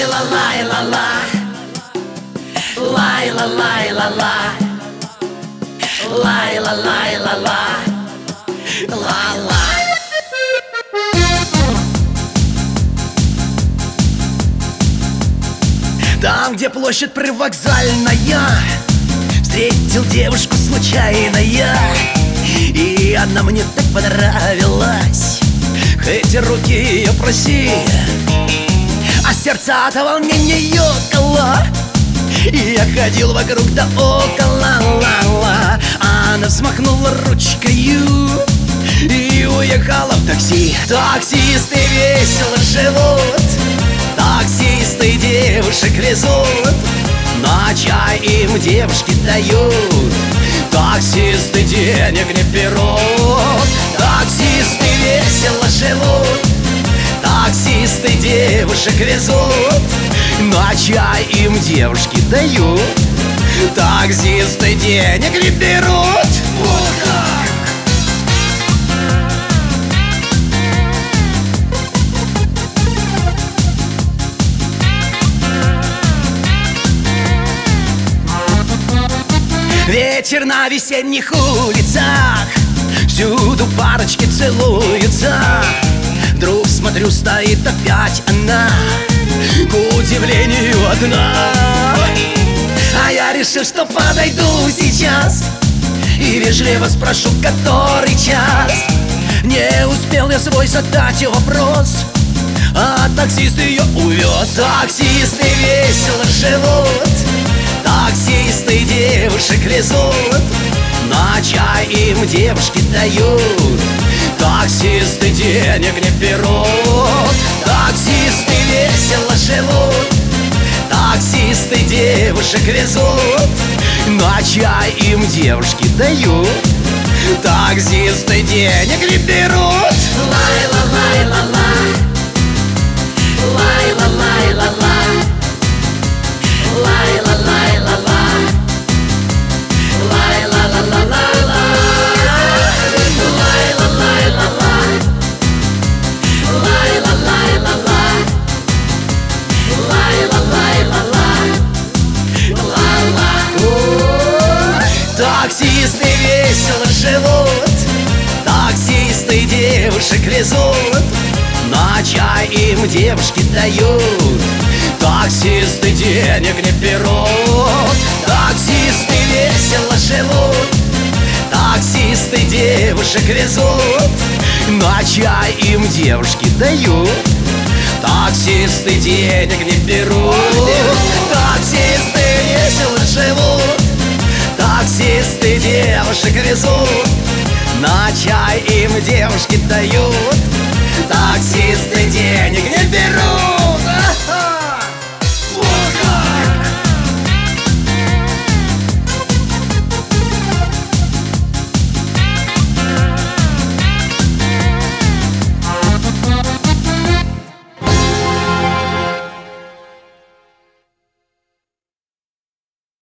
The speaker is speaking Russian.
Лай-ла-лай-ла-ла, лай-ла-лай-ла-ла, лай-ла-лай-ла-ла, ла-ла. Там, где площадь привокзальная, встретил девушку случайно я, и она мне так понравилась. Эти руки ее проси, а сердце от волнения ёкало. И я ходил вокруг да около, ла-ла. Она взмахнула ручкою и уехала в такси. Таксисты весело живут, таксисты девушек везут, на чай им девушки дают. Таксисты денег не берут, таксисты весело живут, таксисты девушек везут, на чай им девушки дают. Таксисты денег не берут. Вот как! Вечер на весенних улицах, всюду парочки целуются. Вдруг смотрю, стоит опять она, к удивлению одна. А я решил, что подойду сейчас и вежливо спрошу, который час. Не успел я свой задать вопрос, а таксист ее увез. Таксисты весело живут, таксисты девушек везут, на чай им девушки дают. Таксисты денег не берут, таксисты весело живут, таксисты девушек везут, на чай им девушки дают. Таксисты денег не берут. Лай-ла-лай-ла-ла, лай-ла-лай-ла-ла, лай-ла-лай-ла-ла, лай-ла-ла-ла-ла-ла, лай-ла-лай-ла-ла, лай-ла-лай-ла-ла, лай-ла-лай-ла-ла, ла-ла. Таксисты весело живут, таксисты девушек везут, на чай им девушки дают. Таксисты денег не берут, таксисты весело живут, таксисты девушек везут, на чай им девушки дают. Таксисты денег не берут, таксисты весело живут, таксисты девушек везут, на чай им девушки дают. Таксисты денег не берут.